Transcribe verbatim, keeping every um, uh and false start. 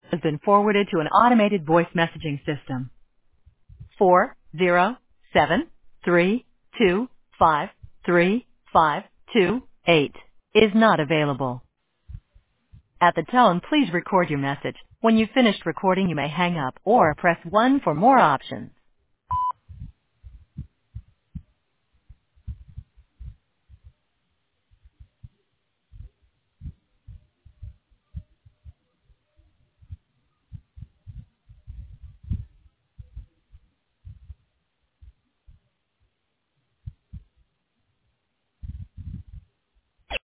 has been forwarded to an automated voice messaging system. Four zero seven three two five three five two eight is not available. At the tone, please record your message. When you've finished recording, you may hang up or press one for more options.